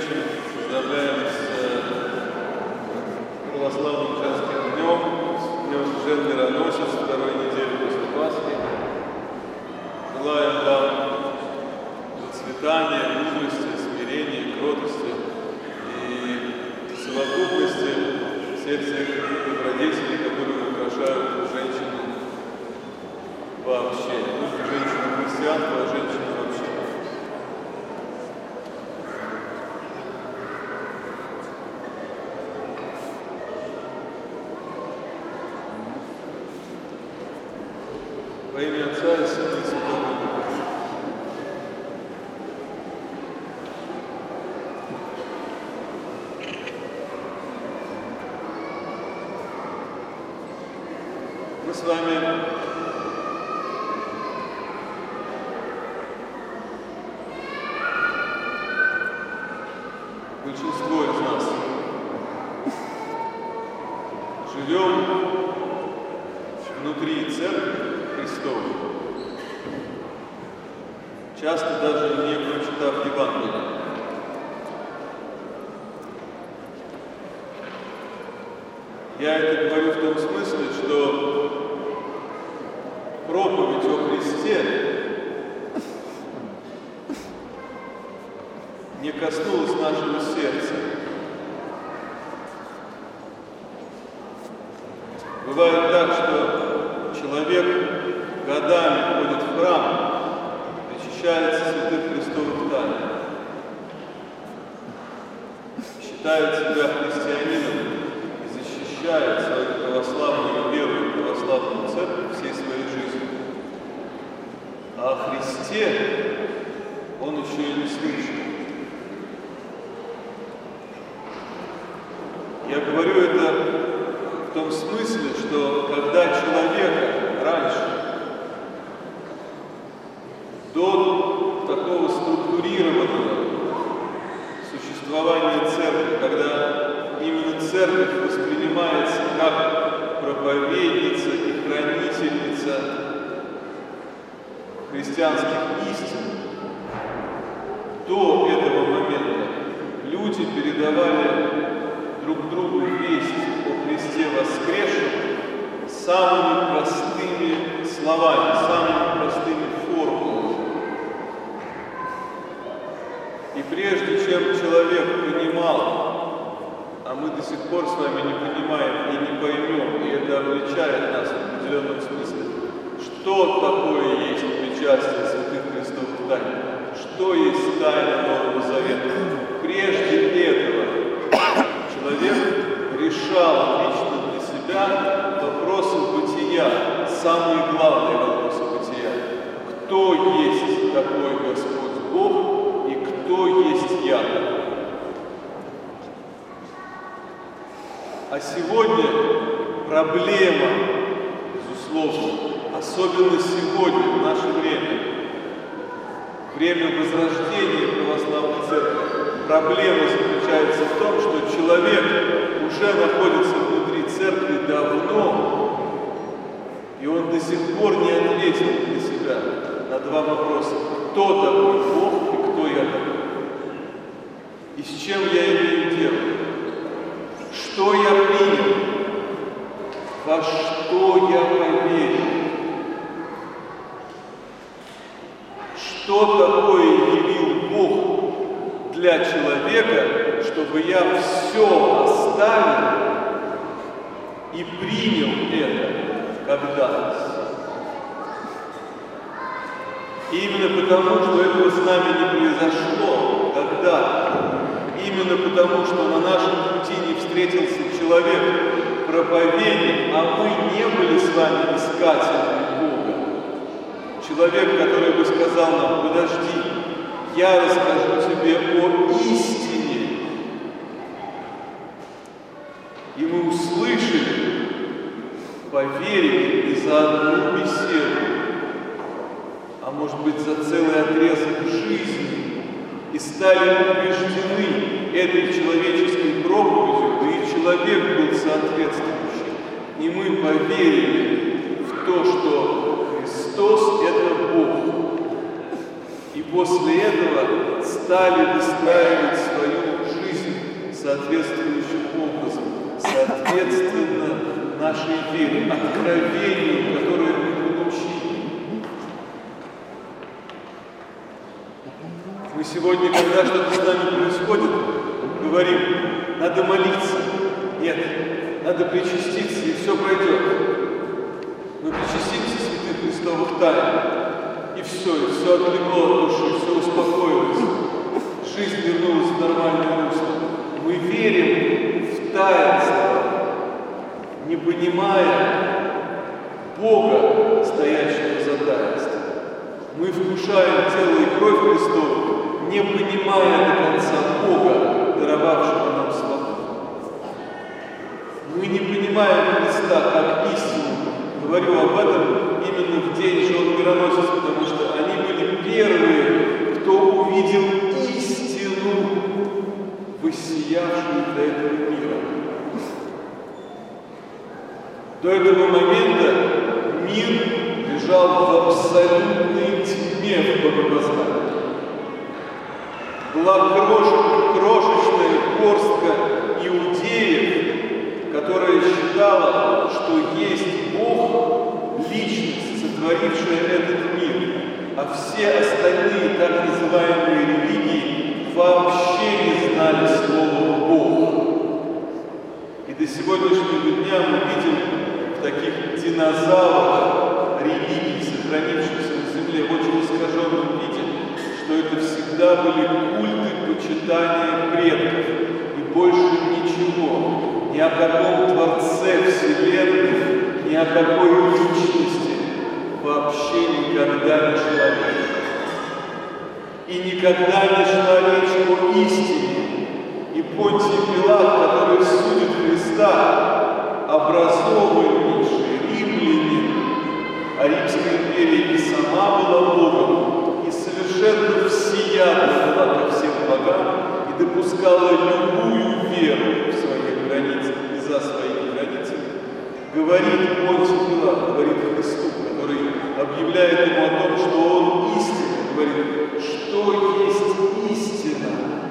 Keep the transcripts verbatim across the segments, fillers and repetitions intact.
женщин поздравляем с православным женским днем, с днем жен-мироносец второй недели после Пасхи. Желаем вам процветания, мудрости, смирения, кротости и совокупности всех тех добродетелей, которые украшают женщину вообще. Не только женщину-христианку, а женщину вообще. Во имя Отца и Сына и Святого Духа. Мы с вами большинство из нас живем внутри Церкви Христовой, часто даже не прочитав Евангелие. Я это говорю в том смысле, что проповедь о Христе не коснулась нашего сердца. Бывает так, что человек годами ходит в храм, причащается святых Христовых тайн, считает себя христианином и защищает свою православную веру и православную церковь всей своей жизнью. А о Христе он еще и не слышит. Я говорю это в том смысле, что когда человека раньше, до такого структурированного существования церкви, когда именно церковь воспринимается как проповедница и хранительница христианских истин, до этого момента люди передавали друг другу весть о Христе воскресшем самыми простыми словами, самыми простыми формулами. И прежде чем человек понимал, а мы до сих пор с вами не понимаем и не поймем, и это обличает нас в определенном смысле, что такое есть причастие святых Христовых тайн, что есть тайна Нового Завета. Прежде этого человек решал лично для себя вопросы бытия, самые главные вопросы бытия. Кто есть такой Господь Бог и кто есть я? А сегодня проблема, безусловно, особенно сегодня, в наше время, время возрождения православной церкви, проблема заключается в том, что человек уже находится внутри церкви давно, и он до сих пор не ответил для себя на два вопроса: кто такой Бог и кто я такой? И с чем я имею дело? Что я принял? Во что я поверил? Что такое явил Бог для человека, чтобы я все оставил и принял это когда-то? Именно потому, что этого с нами не произошло когда-то, именно потому, что на нашем пути не встретился человек, проповедник, а мы не были с вами искателями Бога. Человек, который бы сказал нам: подожди, я расскажу тебе о истине. И мы услышали, поверили и за одну беседу, а может быть за целый отрезок жизни, и стали убеждены этой человеческой проповедью, да и человек был соответствующий. И мы поверили в то, что Христос – это Бог. И после этого стали выстраивать свою непосредственно нашей вере, откровению, которое мы получили. Мы сегодня, когда что-то с нами происходит, говорим, надо молиться. Нет, надо причаститься, и все пройдет. Мы причастимся святых Христовых тайн, и все, и все отлегло от души, все успокоилось. Жизнь вернулась в нормальное русло. Мы верим в таинство, не понимая Бога, стоящего за таинством. Мы вкушаем тело и кровь Христову, не понимая до конца Бога, даровавшего нам свободу. Мы не понимаем Христа как истину. Говорю об этом именно в день жен мироносец, потому что они были первые, кто увидел истину, воссиявшую для этого мира. До этого момента мир лежал в абсолютной тьме в богопознании. Была крош, крошечная горстка иудеев, которая считала, что есть Бог, личность, сотворившая этот мир, а все остальные так называемые религии вообще не знали слова Бог. И до сегодняшнего дня мы видим в таких динозаврах религий, сохранившихся на земле в очень искаженном виде, что это всегда были культы почитания предков и больше ничего. Ни о каком Творце Вселенной, ни о какой личности вообще никогда не шла речь. И никогда не шла речь о истине. И Понтий Пилат, который судит Христа, образованнейший римлянин, а Римская империя и сама была Богом, и совершенно всеядна была ко всем богам, и допускала любую веру в своих границах и за своими границами, говорит Понтий Пилат, говорит Христу, который объявляет ему о том, что он истина, говорит, что есть истина.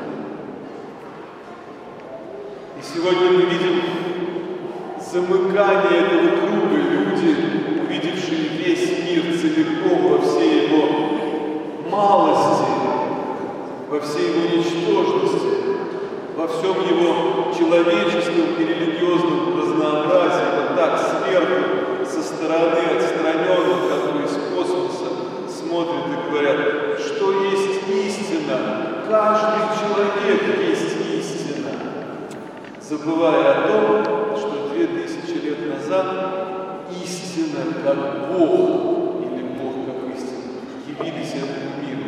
И сегодня мы видим замыкание этого круга. Люди, увидевшие весь мир целиком во всей его малости, во всей его ничтожности, во всем его человеческом и религиозном разнообразии, вот так сверху, со стороны отстраненных, как бы из космоса, смотрят и говорят, что есть истина, каждый человек есть истина, забывая о том, что две тысячи лет назад истина как Бог, или Бог как истина, явились этому миру.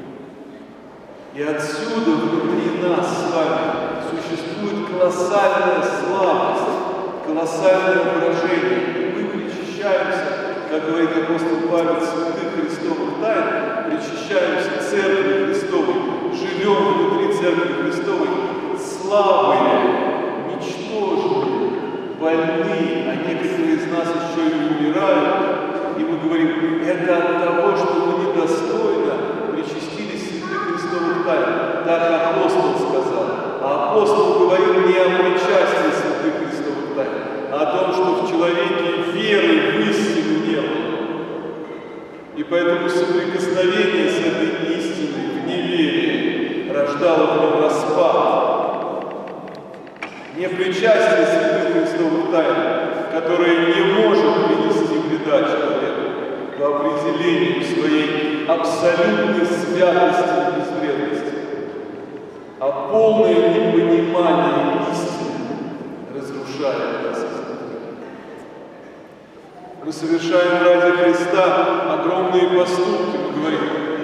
И отсюда внутри нас с вами существует колоссальная слабость, колоссальное выражение. Мы причащаемся, как говорит апостол Павел, святых Христовых тайн, причащаемся Церкви Христовой, живем внутри Церкви Христовой, слабые, ничтожные, больные, а некоторые из нас еще и умирают. И мы говорим, это от того, что мы недостойно причастились святых Христовых тайн. Так апостол сказал. А апостол говорил не о причастии святых Христовых тайн, а о том, что в человеке веры в истину не было. И поэтому соприкосновение с этой истиной в неверии рождало в нем распад. Непричастие святых Христовых тайн, которое не может принести вреда человеку по определению своей абсолютной святости и безвредности, а полное непонимание истины разрушает нас изнутри. Мы совершаем ради Христа огромные поступки. Мы говорим,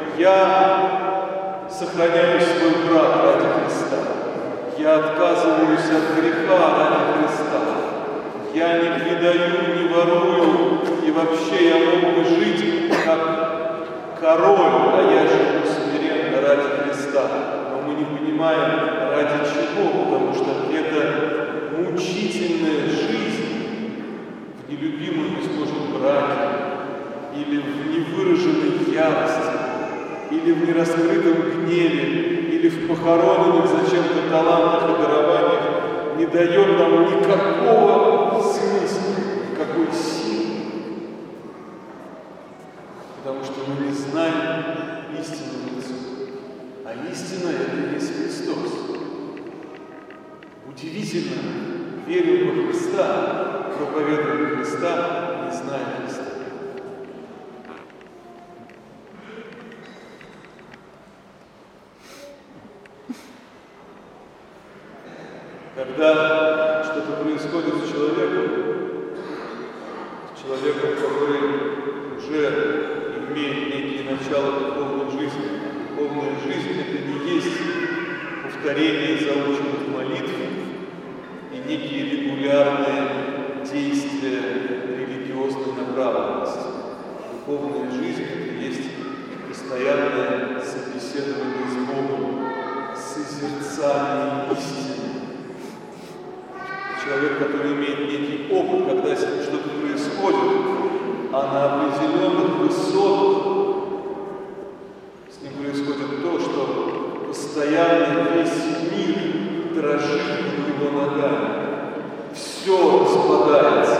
я сохраняю свой брак ради Христа. Я отказываюсь от греха ради Христа. Я не предаю, не ворую, и вообще я мог бы жить как король, а я живу смиренно ради Христа. Но мы не понимаем, ради чего, потому что это мучительная жизнь в нелюбимом, быть может, браке, или в невыраженной ярости, или в нераскрытом гневе, или в похороненных зачем-то талантах и дарованиях, не придает нам никакого смысла, никакой силы. Потому что мы не знаем истинного лица. А истина – это есть Христос. Удивительно, верим во Христа, проповедуем Христа, не зная Христа. Когда что-то происходит с человеком, с человеком, который уже имеет некие начала духовной жизни, а духовная жизнь – это не есть повторение заученных молитв и некие регулярные действия религиозной направленности. Духовная жизнь – это есть постоянное собеседование с Богом, созерцание истины. Человек, который имеет некий опыт, когда с ним что-то происходит, а на определенных высотах с ним происходит то, что постоянно весь мир дрожит под его ногами. Все распадается.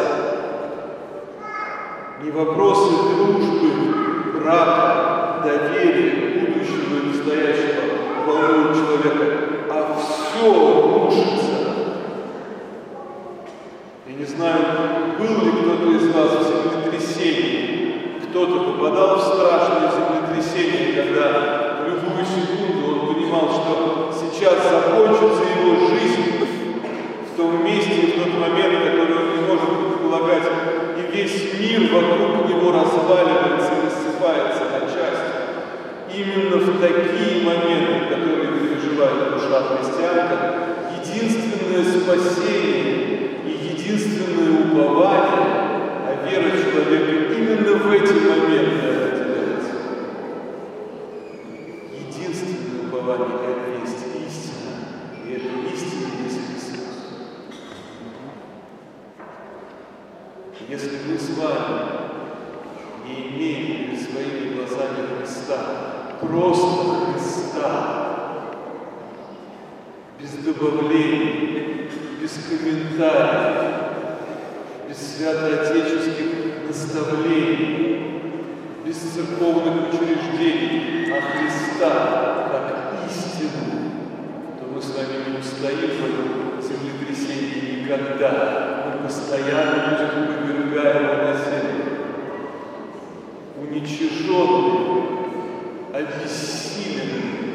Не вопросы дружбы, брака, доверия, будущего и настоящего волнуют человека, а все рушится. Я не знаю, был ли кто-то из вас в землетрясении. Кто-то попадал в страшное землетрясение, когда в любую секунду он понимал, что сейчас закончится его жизнь в том месте и в тот момент, который он не может предполагать, и весь мир вокруг него разваливается и рассыпается на части. Именно в такие моменты, которые переживает душа христианка, единственное спасение и единственное упование, а вера человека именно в эти моменты определяется. Единственное упование – это есть истина, и эта истина есть Христос. Если мы с вами не имеем перед своими глазами Христа, просто Христа, без добавлений, без комментариев, без святоотеческих наставлений, без церковных учреждений, а Христа как истину, то мы с вами не устоим в этом землетрясении никогда. Мы постоянно будем вывергаемы на землю, уничиженные, обессиленные,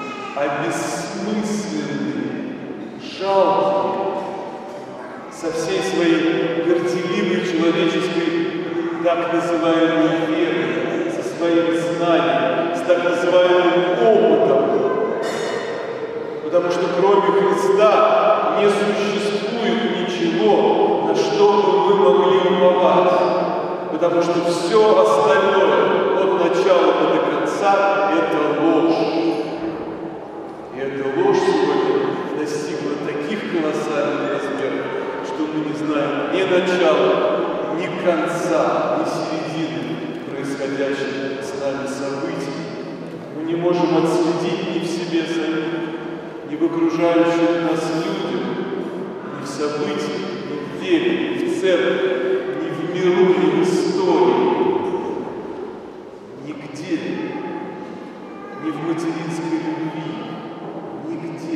обессмысленные, жалкие, со всей своей горделивой человеческой так называемой верой, со своим знанием, с так называемым опытом. Потому что кроме Христа не существует ничего, на что бы мы могли уповать. Потому что все остальное от начала до конца – это ложь. И эта ложь сегодня достигла таких колоссальных размеров, что мы не знаем ни начала, ни конца, ни середины происходящих с нами событий. Мы не можем отследить ни в себе самих, ни в окружающих нас людях, ни в событиях, ни в вере, ни в церкви, ни в миру, ни в истории. Нигде, ни в материнской любви, нигде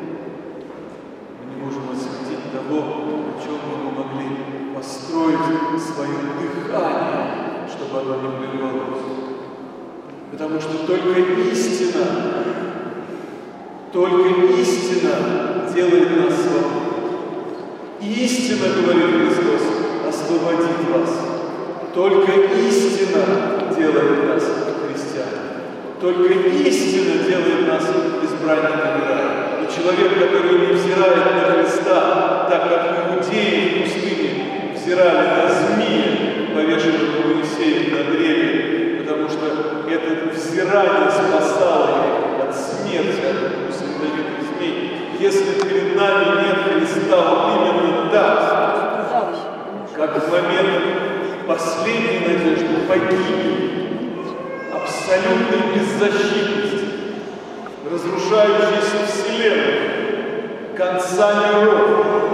мы не можем осветить того, о чем бы мы могли построить свое дыхание, чтобы оно не прервалось. Потому что только истина, только истина делает нас свободными. Истина, говорит Христос, освободит вас. Только истина делает нас христианами. Только истина делает нас избранниками рая. И человек, который не взирает на Христа, так как иудеи в пустыне взирали на змея, повешенного Моисеем на древе, потому что это взирание спасало их от смерти, от укуса ядовитых змей. Если перед нами нет Христа, вот именно так, как в момент последней надежды погибели, абсолютной беззащитности, разрушающейся вселенной, конца миров,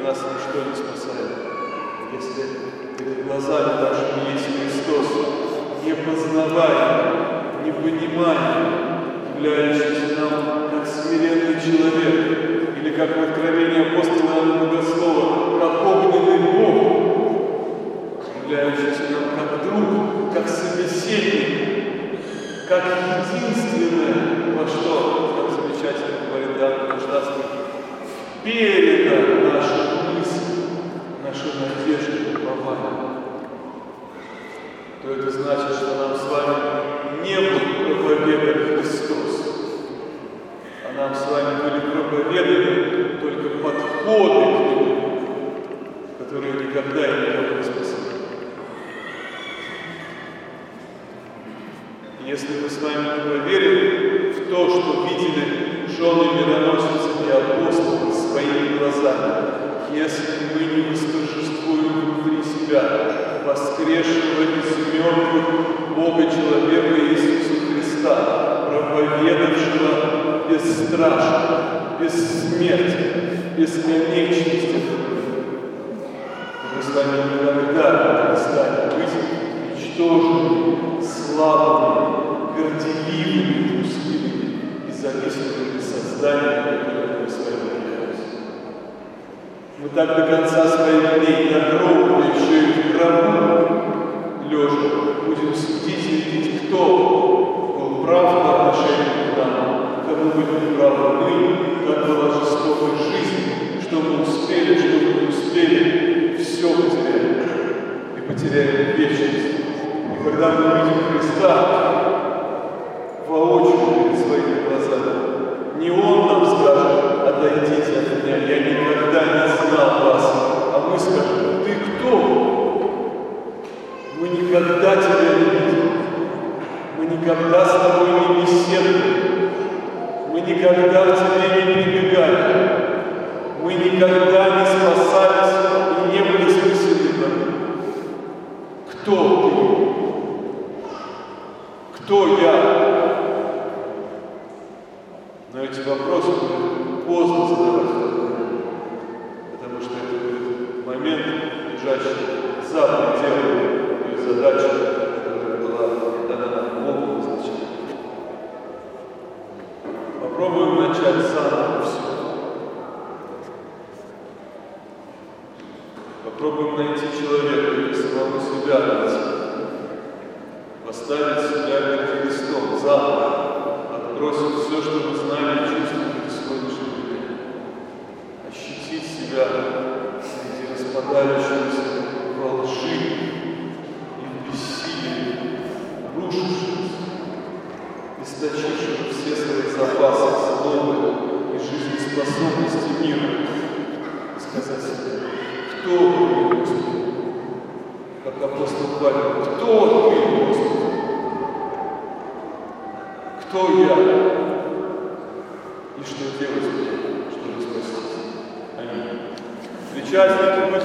нас ничто не спасает. Если перед глазами нашими есть Христос, непознаваемый, непонимаемый, являющийся нам как смиренный человек, или как в Откровении апостола Иоанна Богослова, как огненный Бог, являющийся нам как друг, как собеседник, как единственное, во что, как замечательно говорит Дан Каштанский, передана наша мысль, наша надежда и упование, то это значит, что нам с вами не был проповедан Христос, а нам с вами были проповеданы только подходы к Нему, которые никогда и никого не спасали. Если мы с вами не поверим в то, что видели жены мироносицы и апостолы своими глазами, если мы не восторжествуем внутри себя воскресшего из мертвых Бога-человека Иисуса Христа, проповедавшего бесстрашно, бессмертие, бесконечность, мы с вами никогда не станем быть ничтожными, слабыми, горделивыми, трусливыми и зависимыми созданиями, которые мы с вами являемся. Мы так до конца своих дней, до гроба, да еще и в гробу, лежа, будем судить и видеть, кто был прав по отношению к нам, кому были неправы мы, как была жестокая жизнь, что мы успели, что мы не успели, все потеряли. И потеряли вечность. И когда мы увидим Христа воочию перед своими глазами, не Он нам скажет: отойдите от меня, я никогда не знал вас, а мы скажем: ты кто? Мы никогда тебя не видели, мы никогда с тобой не беседовали, мы никогда к тебе не прибегали, мы никогда не спасались и не были спасены. Кто ты? Кто я? Но эти вопросы будет поздно задавать, потому что это будет момент, лежащий за пределами той задачи, которая была дана нам Богом изначально. Попробуем начать заново все. Попробуем найти человека или самого себя найти. Поставить себя перед Христом заново, отбросить все, что мы знали и чувствовали в сегодняшнем дне. Ощутить себя среди распадающегося во лжи и в бессилии, рушившегося, источившего все свои запасы злобы и жизнеспособности мира. И сказать себе: кто ты, Господи? Как апостол Павел: кто ты, Господи? Кто я? И что делать, чтобы спастись? Аминь. Причастники,